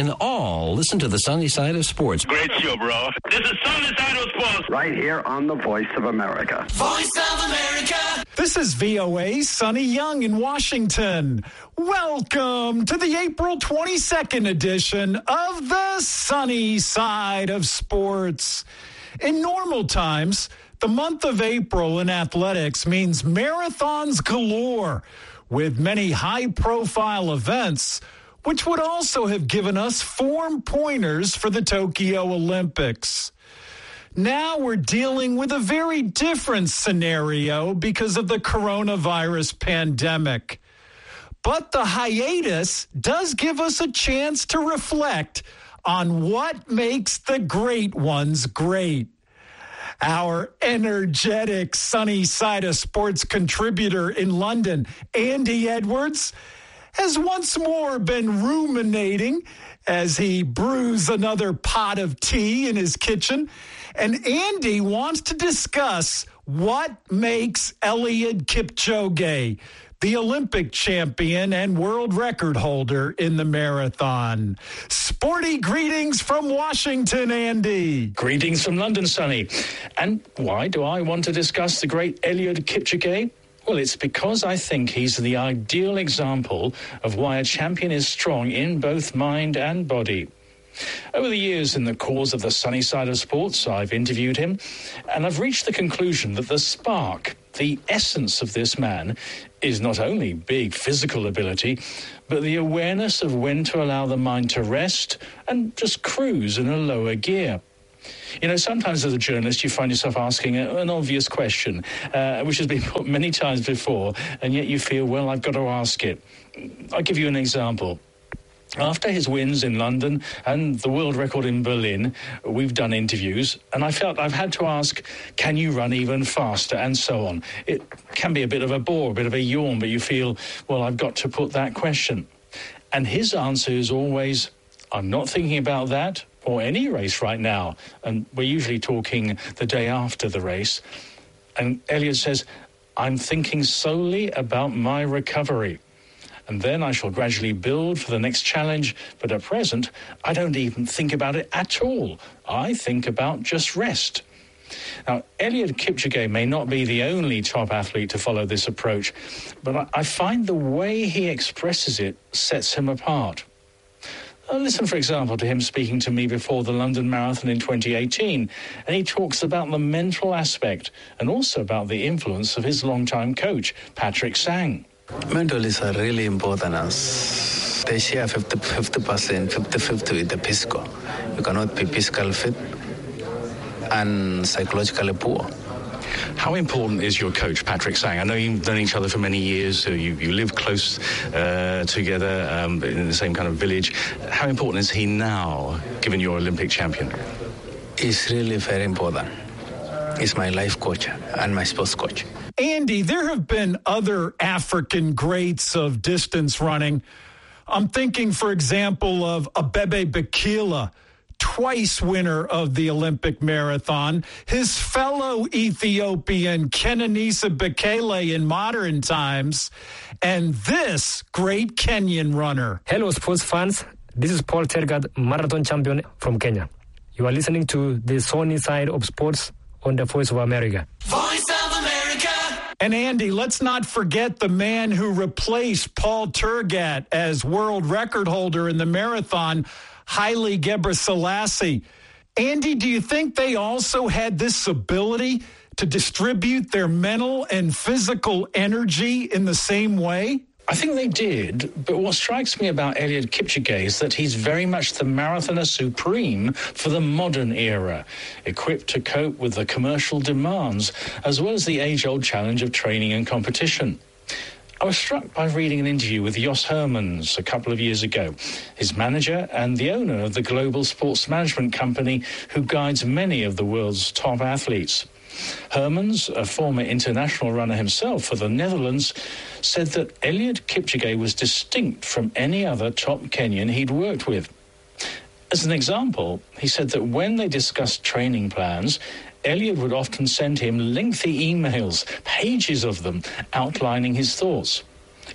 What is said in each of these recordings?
in all. Listen to the sunny side of sports. Great show, bro. This is Sunny Side of Sports. Right here on the Voice of America. Voice of America. This is VOA's Sonny Young in Washington. Welcome to the April 22nd edition of the Sunny Side of Sports. In normal times, the month of April in athletics means marathons galore, with many high-profile events, which would also have given us form pointers for the Tokyo Olympics. Now we're dealing with a very different scenario because of the coronavirus pandemic. But the hiatus does give us a chance to reflect on what makes the great ones great. Our energetic Sunny Side of Sports contributor in London, Andy Edwards, has once more been ruminating as he brews another pot of tea in his kitchen. And Andy wants to discuss what makes Eliud Kipchoge the Olympic champion and world record holder in the marathon. Sporty greetings from Washington, Andy. Greetings from London, Sonny. And why do I want to discuss the great Eliud Kipchoge? Well, it's because I think he's the ideal example of why a champion is strong in both mind and body. Over the years, in the cause of the Sunny Side of Sports, I've interviewed him, and I've reached the conclusion that the spark, the essence of this man, is not only big physical ability, but the awareness of when to allow the mind to rest and just cruise in a lower gear. You know, sometimes as a journalist, you find yourself asking an obvious question, which has been put many times before, and yet you feel, well, I've got to ask it. I'll give you an example. After his wins in London and the world record in Berlin, we've done interviews, and I felt I've had to ask, can you run even faster, and so on. It can be a bit of a bore, a bit of a yawn, but you feel, well, I've got to put that question. And his answer is always, I'm not thinking about that or any race right now. And we're usually talking the day after the race. And Eliud says, I'm thinking solely about my recovery. And then I shall gradually build for the next challenge. But at present, I don't even think about it at all. I think about just rest. Now, Eliud Kipchoge may not be the only top athlete to follow this approach, but I find the way he expresses it sets him apart. Listen, for example, to him speaking to me before the London Marathon in 2018, and he talks about the mental aspect and also about the influence of his longtime coach, Patrick Sang. Mental is really important as they share 50%, 50-50 with the physical. You cannot be physically fit and psychologically poor. How important is your coach, Patrick Sang? I know you've known each other for many years, so you live close together in the same kind of village. How important is he now, given you're Olympic champion? He's really very important. He's my life coach and my sports coach. Andy, there have been other African greats of distance running. I'm thinking, for example, of Abebe Bikila, twice winner of the Olympic marathon, his fellow Ethiopian Kenenisa Bekele in modern times, and this great Kenyan runner. Hello, sports fans. This is Paul Tergat, marathon champion from Kenya. You are listening to the Sunny Side of Sports on the Voice of America. Voice of America. And Andy, let's not forget the man who replaced Paul Tergat as world record holder in the marathon, Haile Gebrselassie. Andy, do you think they also had this ability to distribute their mental and physical energy in the same way? I think they did, but what strikes me about Eliud Kipchoge is that he's very much the marathoner supreme for the modern era, equipped to cope with the commercial demands, as well as the age-old challenge of training and competition. I was struck by reading an interview with Jos Hermans a couple of years ago, his manager and the owner of the global sports management company who guides many of the world's top athletes. Hermans, a former international runner himself for the Netherlands, said that Eliud Kipchoge was distinct from any other top Kenyan he'd worked with. As an example, he said that when they discussed training plans, Eliud would often send him lengthy emails, pages of them, outlining his thoughts.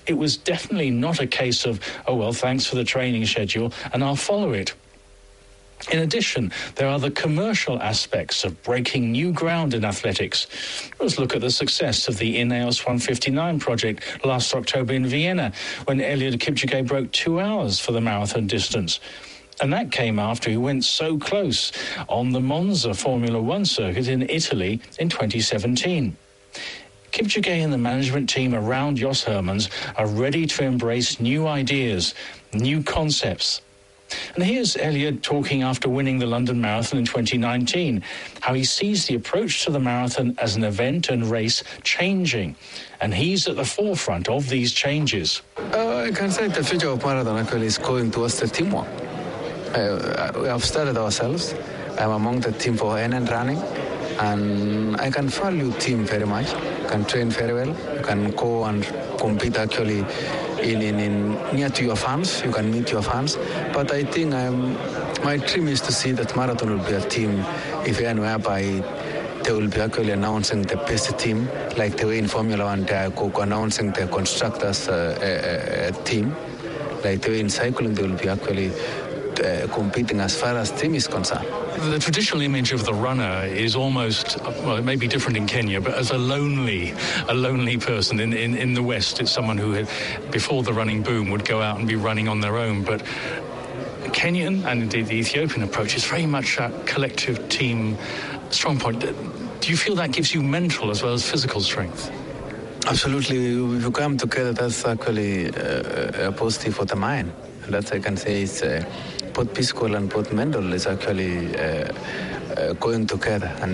it was definitely not a case of, oh, well, thanks for the training schedule and I'll follow it. In addition, there are the commercial aspects of breaking new ground in athletics. Let's look at the success of the Ineos 159 project last October in Vienna, when Eliud Kipchoge broke 2 hours for the marathon distance. And that came after he went so close on the Monza Formula One circuit in Italy in 2017. Kipchoge and the management team around Jos Hermans are ready to embrace new ideas, new concepts. And here's Eliud talking after winning the London Marathon in 2019, how he sees the approach to the marathon as an event and race changing. And he's at the forefront of these changes. I can say the future of marathon actually is going towards the teamwork. We have started ourselves. I'm among the team for NN running, and I can value team very much. You can train very well. You can go and compete actually in near to your fans. You can meet your fans. But I think my dream is to see that marathon will be a team event whereby they will be actually announcing the best team, like the way in Formula One they are announcing the constructors team. Like the way in cycling they will be actually competing as far as team is concerned. The traditional image of the runner is almost, well, it may be different in Kenya, but as a lonely person. In the West, it's someone who had, before the running boom, would go out and be running on their own. But Kenyan and indeed the Ethiopian approach is very much a collective team strong point. Do you feel that gives you mental as well as physical strength? Absolutely. If you come together, that's actually a positive for the mind. That I can say is both physical and both mental is actually going together, and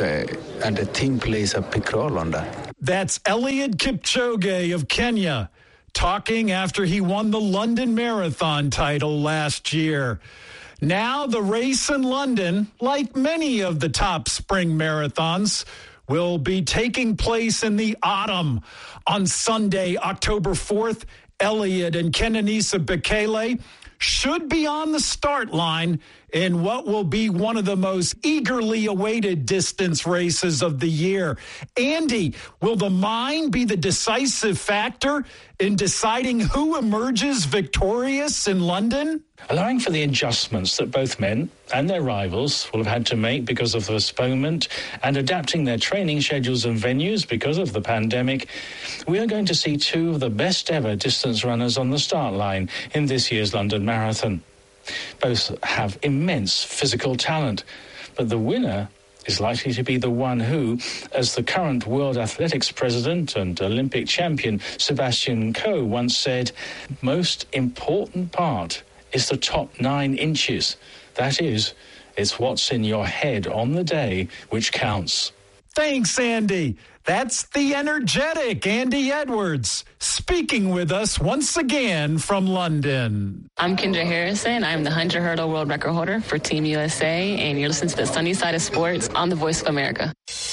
the team plays a big role on that. That's Eliud Kipchoge of Kenya talking after he won the London Marathon title last year. Now the race in London, like many of the top spring marathons, will be taking place in the autumn. On Sunday, October 4th, Eliud and Kenenisa Bekele should be on the start line in what will be one of the most eagerly awaited distance races of the year. Andy, will the mind be the decisive factor in deciding who emerges victorious in London? Allowing for the adjustments that both men and their rivals will have had to make because of the postponement and adapting their training schedules and venues because of the pandemic, we are going to see two of the best ever distance runners on the start line in this year's London Marathon. Both have immense physical talent, but the winner is likely to be the one who, as the current World Athletics president and Olympic champion Sebastian Coe once said, most important part is the top 9 inches. That is, it's what's in your head on the day which counts. Thanks, Andy. That's the energetic Andy Edwards speaking with us once again from London. I'm Kendra Harrison. I'm the 100 hurdle world record holder for Team USA, and you're listening to the Sunny Side of Sports on the Voice of America.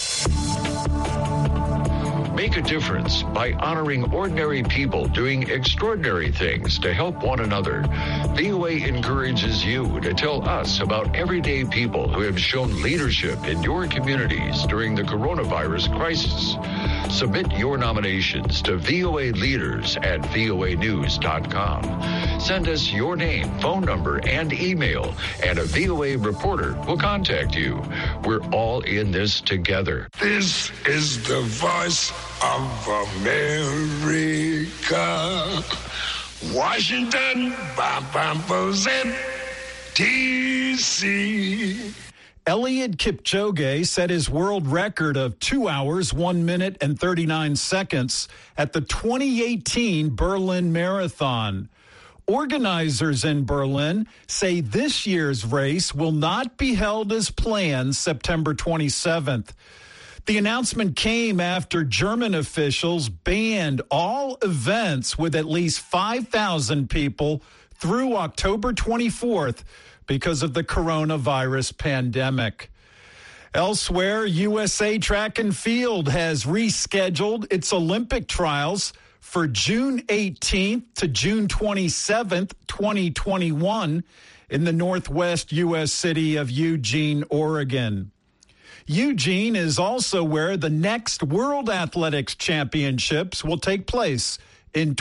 Make a difference by honoring ordinary people doing extraordinary things to help one another. VOA encourages you to tell us about everyday people who have shown leadership in your communities during the coronavirus crisis. Submit your nominations to VOA Leaders at voanews.com. Send us your name, phone number, and email, and a VOA reporter will contact you. We're all in this together. This is the Voice of America. Washington, D.C. Eliud Kipchoge set his world record of 2 hours, 1 minute, and 39 seconds at the 2018 Berlin Marathon. Organizers in Berlin say this year's race will not be held as planned September 27th. The announcement came after German officials banned all events with at least 5,000 people through October 24th because of the coronavirus pandemic. Elsewhere, USA Track and Field has rescheduled its Olympic trials for June 18th to June 27th, 2021 in the northwest U.S. city of Eugene, Oregon. Eugene is also where the next World Athletics Championships will take place in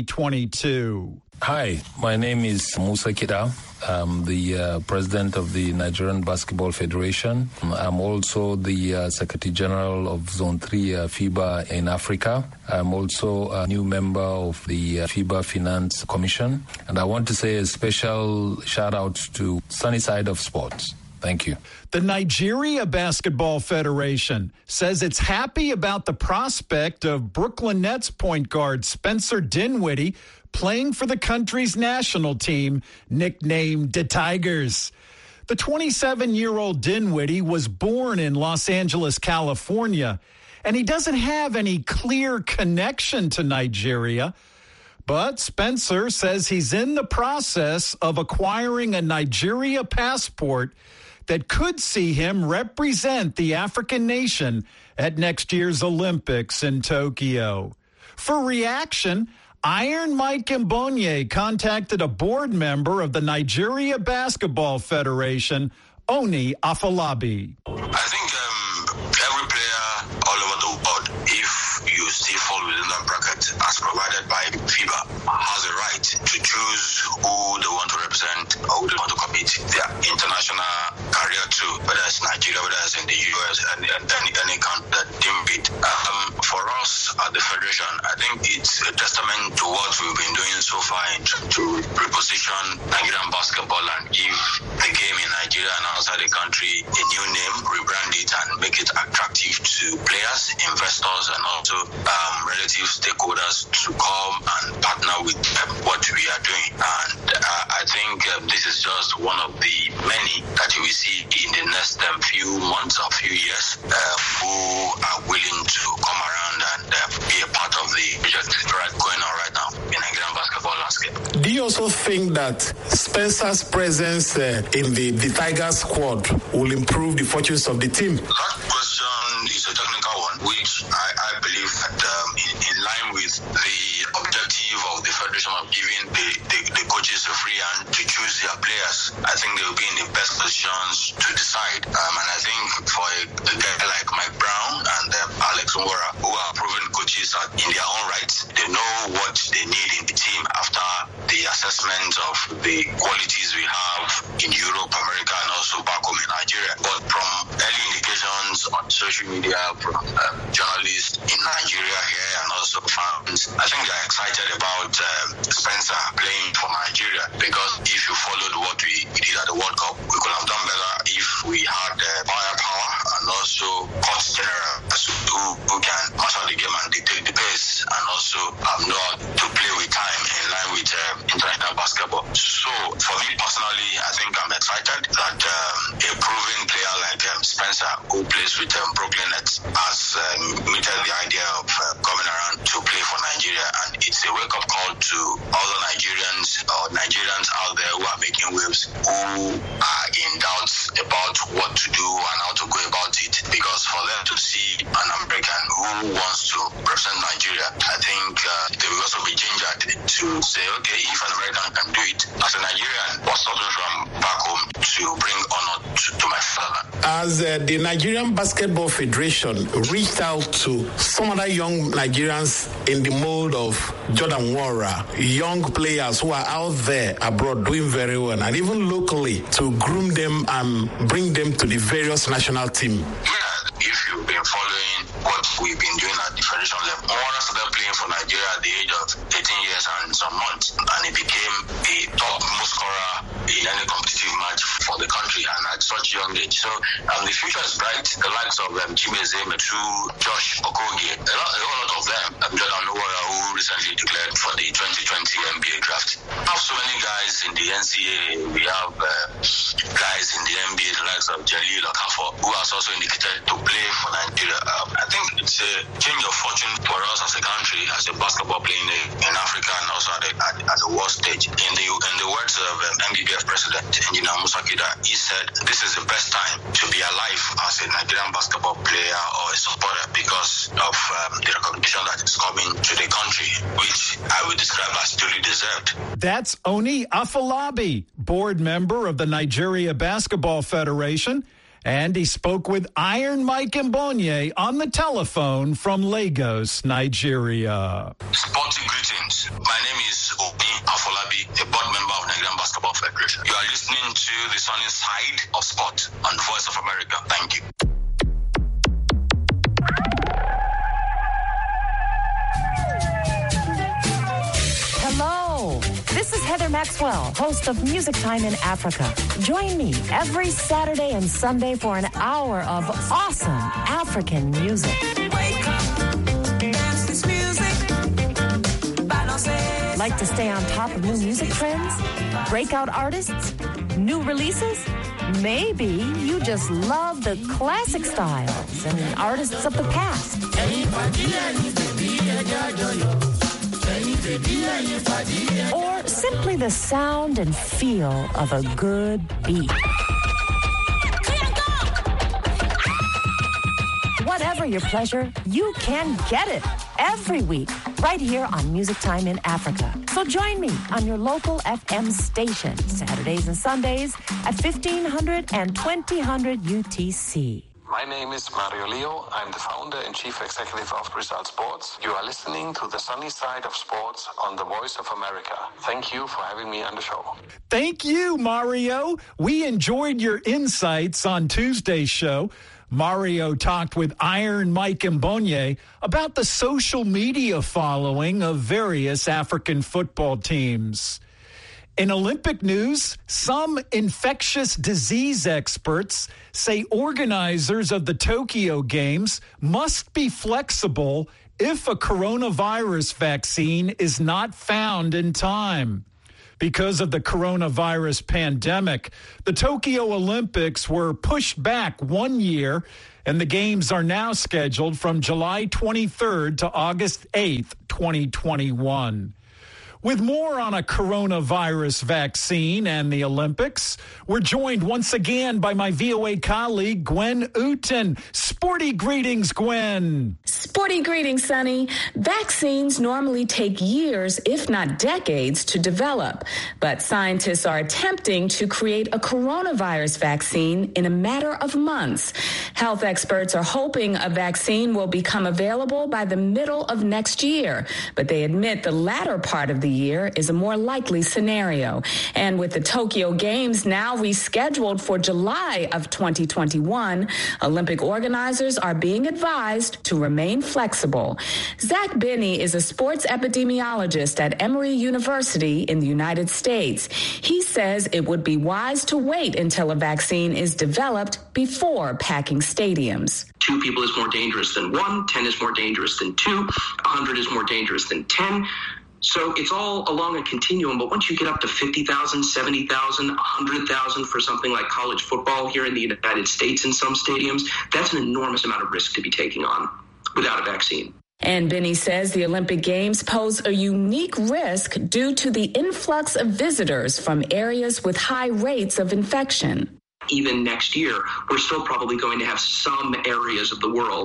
2022. Hi, my name is Musa Kida. I'm the president of the Nigerian Basketball Federation. I'm also the Secretary General of Zone 3 FIBA in Africa. I'm also a new member of the FIBA Finance Commission. And I want to say a special shout out to Sunny Side of Sports. Thank you. The Nigeria Basketball Federation says it's happy about the prospect of Brooklyn Nets point guard Spencer Dinwiddie playing for the country's national team, nicknamed the Tigers. The 27-year-old Dinwiddie was born in Los Angeles, California, and he doesn't have any clear connection to Nigeria. But Spencer says he's in the process of acquiring a Nigeria passport that could see him represent the African nation at next year's Olympics in Tokyo. For reaction, Iron Mike Mbonye contacted a board member of the Nigeria Basketball Federation, Oni Afolabi. I think every player all over the world, if you still fall within that bracket as provided by FIBA, has a right to choose who they want to represent or who they want to compete their international career to, whether it's Nigeria, whether it's in the US, and any country that deem it. For us at the Federation, I think it's a testament to what we've been doing so far to reposition Nigerian basketball and give the game in Nigeria and outside the country a new name, rebrand it and make it attractive to players, investors, and also relative stakeholders to come and partner with what we are doing. And I think this is just one of the many that you will see in the next few months or few years who are willing to come around and be a part of the project going on right now in Nigerian basketball landscape. Do you also think that Spencer's presence in the Tigers squad will improve the fortunes of the team? That question is a technical one, which I believe that in line with the objective of the Federation of giving the coaches a free hand to choose their players, I think they will be in the best positions to decide. And I think for a guy like Mike Brown and Alex Nwora, who are proven coaches in their own right, they know what they need in the team after the assessment of the qualities we have in Europe, America, and also back home in Nigeria. But from early indications on social media from journalists in Nigeria here and also fans, I think they're excited about Spencer playing for Nigeria, because if you followed what we did at the World Cup, we could have done better if we had firepower and also coach generals who can master the game and dictate the pace and also know how to play with time in line with international basketball. So for me personally, I think I'm excited that a proven player like Spencer, who plays with Brooklyn Nets, has meted the idea of coming around to play for Nigeria, and it's a wake-up call to other Nigerians out there who are making waves, who are in doubts about what to do and how to go about it, because for them to see an American who wants to represent Nigeria, I think they will also be gingered to say, okay, if an American can do it, as a Nigerian, what's stopping from back home to bring honor to my father? As the Nigerian Basketball Federation reached out to some other young Nigerians in the mold of Jordan Nwora, young players who are out there abroad doing very well, and even locally, to groom them and bring them to the various national team? Yeah, if you've been following what we've been doing at the federation level, Nwora started playing for Nigeria at the age of 18 years and some months, and he became the top most scorer in any competitive match for the country, and at such young age. So the future is bright. The likes of Chimeze Metu, Josh Okogie, a whole lot of them, Jordan Nwora, who recently declared for the 2020 NBA draft. We have so many guys in the NCAA. We have guys in the NBA, the likes of Jalil Okafor, who has also indicated to play for Nigeria. I think it's a change of fortune for us as a country, as a basketball playing in Africa and also at the world stage. In the words of MBBF President Engineer Musa Kida, he said this is the best time to be alive as a Nigerian basketball player or a supporter, because of the recognition that is coming to the country, which I would describe as duly deserved. That's Oni Afolabi, board member of the Nigeria Basketball Federation. And he spoke with Iron Mike Mbonye on the telephone from Lagos, Nigeria. Sporting greetings. My name is Obi Afolabi, a board member of Nigerian Basketball Federation. You are listening to the sunny side of sport on the Voice of America. Thank you. Hello, this is Heather Maxwell, host of Music Time in Africa. Join me every Saturday and Sunday for an hour of awesome African music. Wake up, dance this music. Like to stay on top of new music trends? Breakout artists? New releases? Maybe you just love the classic styles and artists of the past. Or simply the sound and feel of a good beat. Whatever your pleasure, you can get it every week right here on Music Time in Africa. So join me on your local FM station, Saturdays and Sundays at 1500 and 2000 UTC. My name is Mario Leo. I'm the founder and chief executive of Result Sports. You are listening to the sunny side of sports on the Voice of America. Thank you for having me on the show. Thank you, Mario. We enjoyed your insights on Tuesday's show. Mario talked with Iron Mike Mbonye about the social media following of various African football teams. In Olympic news, some infectious disease experts say organizers of the Tokyo Games must be flexible if a coronavirus vaccine is not found in time. Because of the coronavirus pandemic, the Tokyo Olympics were pushed back 1 year, and the games are now scheduled from July 23rd to August 8th, 2021. With more on a coronavirus vaccine and the Olympics, we're joined once again by my VOA colleague, Gwen Uten. Sporty greetings, Gwen. Sporty greetings, Sonny. Vaccines normally take years, if not decades, to develop. But scientists are attempting to create a coronavirus vaccine in a matter of months. Health experts are hoping a vaccine will become available by the middle of next year. But they admit the latter part of the year is a more likely scenario. And with the Tokyo Games now rescheduled for July of 2021, Olympic organizers are being advised to remain flexible. Zach Binney is a sports epidemiologist at Emory University in the United States. He says it would be wise to wait until a vaccine is developed before packing stadiums. 2 people is more dangerous than 1, 10 is more dangerous than 2, 100 is more dangerous than 10. So it's all along a continuum, but once you get up to 50,000, 70,000, 100,000 for something like college football here in the United States in some stadiums, that's an enormous amount of risk to be taking on without a vaccine. And Binney says the Olympic Games pose a unique risk due to the influx of visitors from areas with high rates of infection. Even next year, we're still probably going to have some areas of the world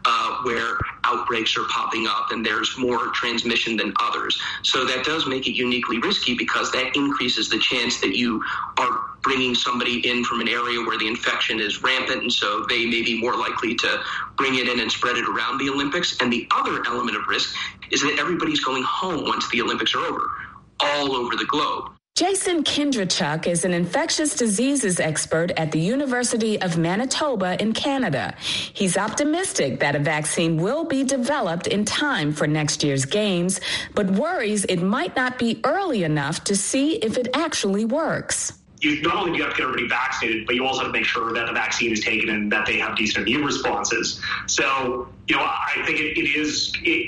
where outbreaks are popping up and there's more transmission than others. So that does make it uniquely risky because that increases the chance that you are bringing somebody in from an area where the infection is rampant, and so they may be more likely to bring it in and spread it around the Olympics. And the other element of risk is that everybody's going home once the Olympics are over, all over the globe. Jason Kindrachuk is an infectious diseases expert at the University of Manitoba in Canada. He's optimistic that a vaccine will be developed in time for next year's games, but worries it might not be early enough to see if it actually works. You not only do you have to get everybody vaccinated, but you also have to make sure that the vaccine is taken and that they have decent immune responses. So, I think it is,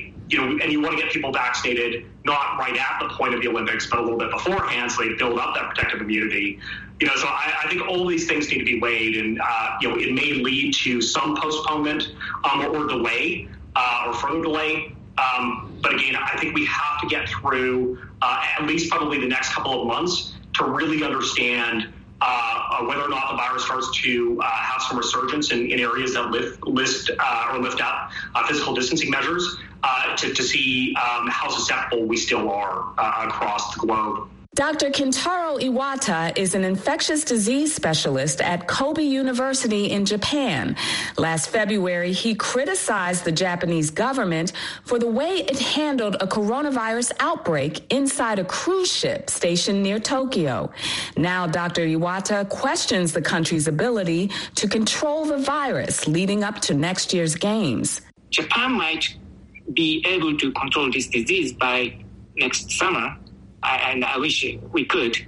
and you want to get people vaccinated not right at the point of the Olympics, but a little bit beforehand so they build up that protective immunity. So I think all these things need to be weighed, and, it may lead to some postponement or delay or further delay. But again, I think we have to get through at least probably the next couple of months to really understand whether or not the virus starts to have some resurgence in areas that lift up physical distancing measures to see how susceptible we still are across the globe. Dr. Kentaro Iwata is an infectious disease specialist at Kobe University in Japan. Last February, he criticized the Japanese government for the way it handled a coronavirus outbreak inside a cruise ship stationed near Tokyo. Now, Dr. Iwata questions the country's ability to control the virus leading up to next year's games. Japan might be able to control this disease by next summer. And I wish we could,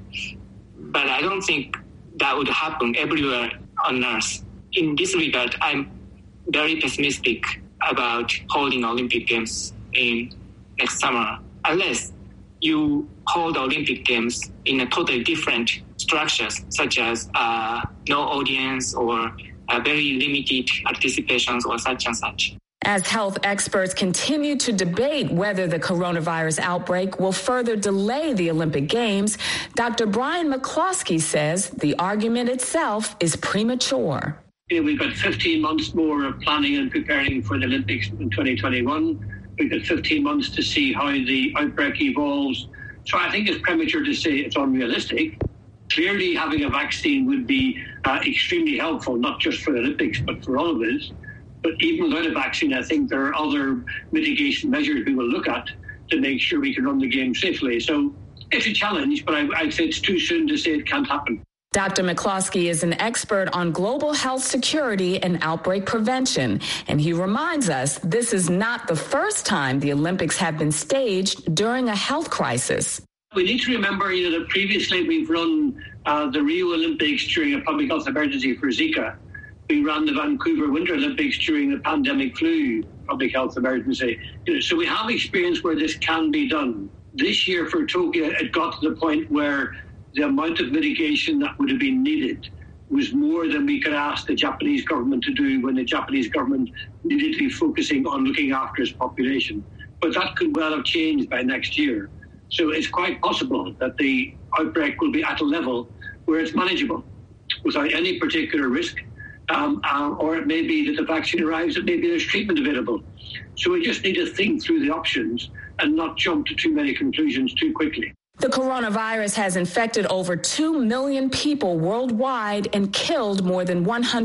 but I don't think that would happen everywhere on Earth. In this regard, I'm very pessimistic about holding Olympic Games in next summer, unless you hold Olympic Games in a totally different structures, such as no audience or very limited participations or such and such. As health experts continue to debate whether the coronavirus outbreak will further delay the Olympic Games, Dr. Brian McCloskey says the argument itself is premature. We've got 15 months more of planning and preparing for the Olympics in 2021. We've got 15 months to see how the outbreak evolves. So I think it's premature to say it's unrealistic. Clearly, having a vaccine would be extremely helpful, not just for the Olympics, but for all of us. But even without a vaccine, I think there are other mitigation measures we will look at to make sure we can run the game safely. So it's a challenge, but I'd say it's too soon to say it can't happen. Dr. McCloskey is an expert on global health security and outbreak prevention, and he reminds us this is not the first time the Olympics have been staged during a health crisis. We need to remember that previously we've run the Rio Olympics during a public health emergency for Zika. We ran the Vancouver Winter Olympics during the pandemic flu public health emergency. So we have experience where this can be done. This year for Tokyo, it got to the point where the amount of mitigation that would have been needed was more than we could ask the Japanese government to do when the Japanese government needed to be focusing on looking after its population. But that could well have changed by next year. So it's quite possible that the outbreak will be at a level where it's manageable without any particular risk. Or it may be that the vaccine arrives and maybe there's treatment available. So we just need to think through the options and not jump to too many conclusions too quickly. The coronavirus has infected over 2 million people worldwide and killed more than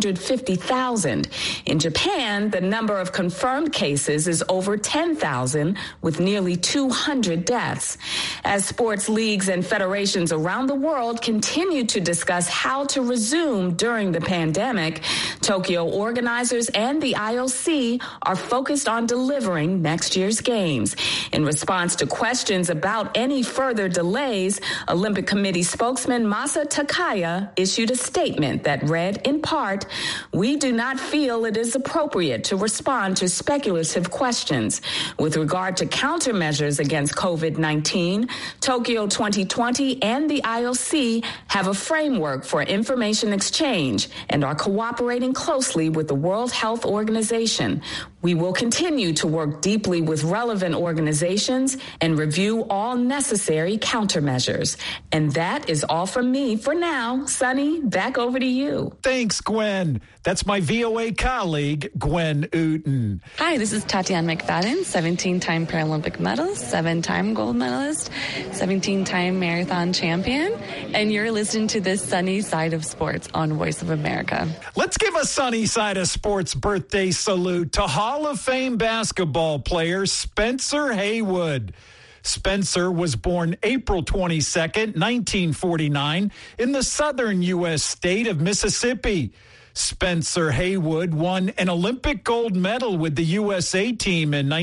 150,000. In Japan, the number of confirmed cases is over 10,000, with nearly 200 deaths. As sports leagues and federations around the world continue to discuss how to resume during the pandemic, Tokyo organizers and the IOC are focused on delivering next year's games. In response to questions about any further delays, Olympic Committee spokesman Masa Takaya issued a statement that read, in part, "We do not feel it is appropriate to respond to speculative questions. With regard to countermeasures against COVID-19, Tokyo 2020 and the IOC have a framework for information exchange and are cooperating closely with the World Health Organization. We will continue to work deeply with relevant organizations and review all necessary countermeasures." And that is all from me for now. Sonny, back over to you. Thanks, Gwen. That's my VOA colleague, Gwen Uten. Hi, this is Tatiana McFadden, 17-time Paralympic medalist, 7-time gold medalist, 17-time marathon champion, and you're listening to the Sunny Side of Sports on Voice of America. Let's give a Sunny Side of Sports birthday salute to Hall of Fame basketball player Spencer Haywood. Spencer was born April 22nd, 1949, in the southern U.S. state of Mississippi. Spencer Haywood won an Olympic gold medal with the USA team in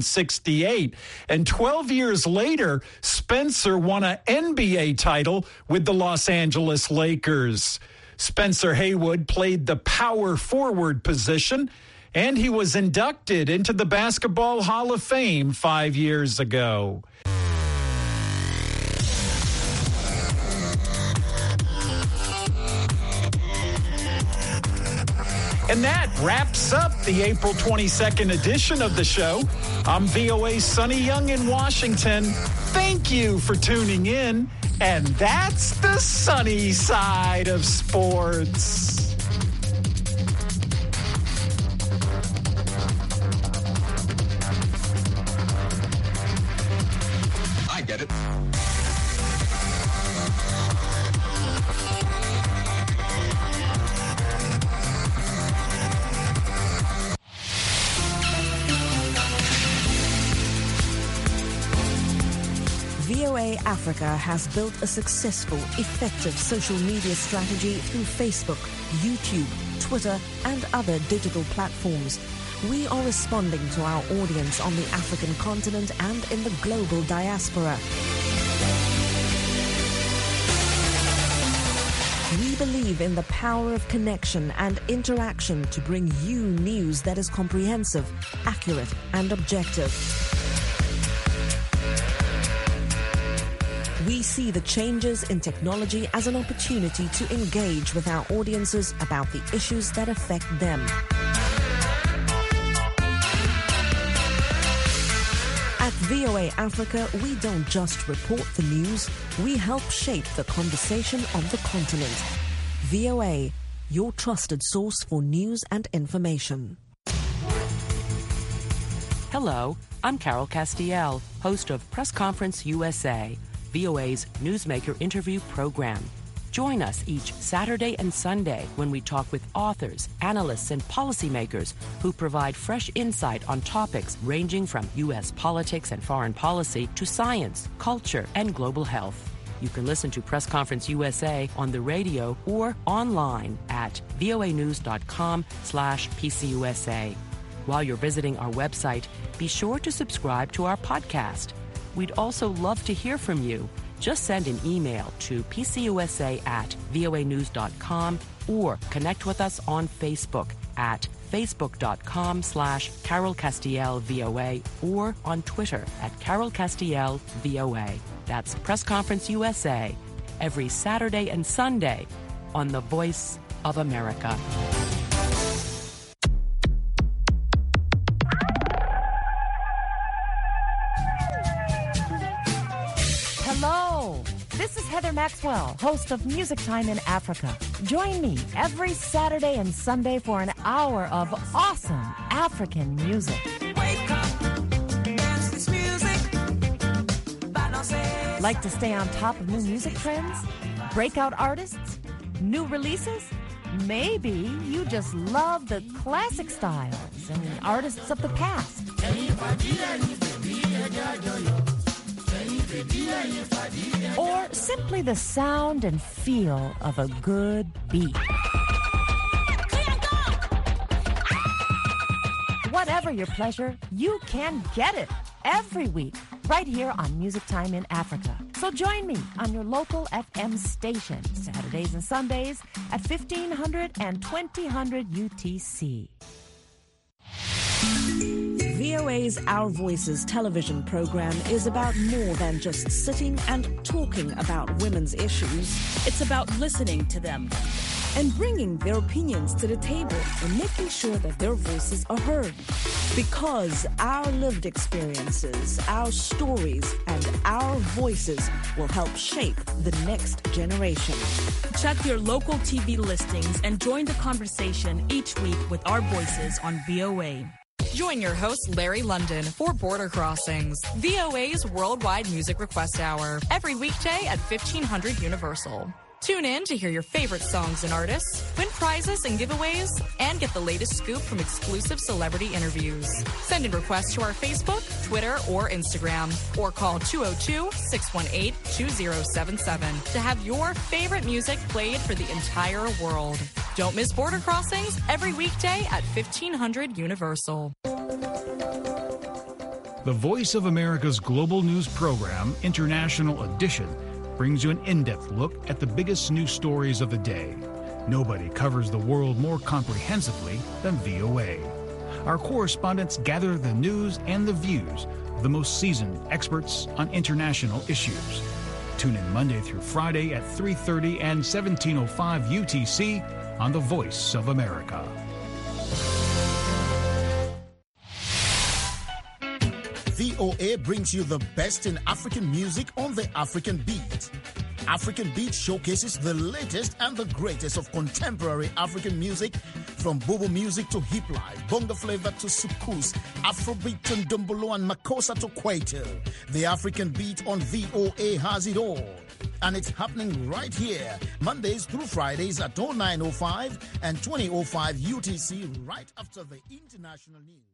1968. And 12 years later, Spencer won an NBA title with the Los Angeles Lakers. Spencer Haywood played the power forward position, and he was inducted into the Basketball Hall of Fame 5 years ago. And that wraps up the April 22nd edition of the show. I'm VOA's Sonny Young in Washington. Thank you for tuning in. And that's the sunny side of sports. I get it. VOA Africa has built a successful, effective social media strategy through Facebook, YouTube, Twitter, and other digital platforms. We are responding to our audience on the African continent and in the global diaspora. We believe in the power of connection and interaction to bring you news that is comprehensive, accurate, and objective. We see the changes in technology as an opportunity to engage with our audiences about the issues that affect them. At VOA Africa, we don't just report the news, we help shape the conversation on the continent. VOA, your trusted source for news and information. Hello, I'm Carol Castiel, host of Press Conference USA, VOA's newsmaker interview program. Join us each Saturday and Sunday when we talk with authors, analysts, and policymakers who provide fresh insight on topics ranging from U.S. politics and foreign policy to science, culture, and global health. You can listen to Press Conference USA on the radio or online at voanews.com/PCUSA. While you're visiting our website, be sure to subscribe to our podcast. We'd also love to hear from you. Just send an email to pcusa@voanews.com or connect with us on Facebook at facebook.com/CarolCastielVOA or on Twitter at CarolCastielVOA. That's Press Conference USA, every Saturday and Sunday on the Voice of America. Hello, this is Heather Maxwell, host of Music Time in Africa. Join me every Saturday and Sunday for an hour of awesome African music. Like to stay on top of new music trends? Breakout artists? New releases? Maybe you just love the classic styles and artists of the past. Or simply the sound and feel of a good beat. Whatever your pleasure, you can get it every week right here on Music Time in Africa. So join me on your local FM station, Saturdays and Sundays at 1500 and 2000 UTC. VOA's Our Voices television program is about more than just sitting and talking about women's issues. It's about listening to them and bringing their opinions to the table and making sure that their voices are heard. Because our lived experiences, our stories, and our voices will help shape the next generation. Check your local TV listings and join the conversation each week with our voices on VOA. Join your host, Larry London, for Border Crossings, VOA's Worldwide Music Request Hour, every weekday at 1500 Universal. Tune in to hear your favorite songs and artists, win prizes and giveaways, and get the latest scoop from exclusive celebrity interviews. Send in requests to our Facebook, Twitter, or Instagram, or call 202-618-2077 to have your favorite music played for the entire world. Don't miss Border Crossings every weekday at 1500 Universal. The Voice of America's global news program, International Edition, brings you an in-depth look at the biggest news stories of the day. Nobody covers the world more comprehensively than VOA. Our correspondents gather the news and the views of the most seasoned experts on international issues. Tune in Monday through Friday at 3:30 and 17:05 UTC on The Voice of America. VOA brings you the best in African music on the African Beat. African Beat showcases the latest and the greatest of contemporary African music, from bobo music to hip life, bongo flavor to soukous, Afrobeat to ndombolo and makossa to kwaito. The African Beat on VOA has it all. And it's happening right here, Mondays through Fridays at 09:05 and 20:05 UTC, right after the international news.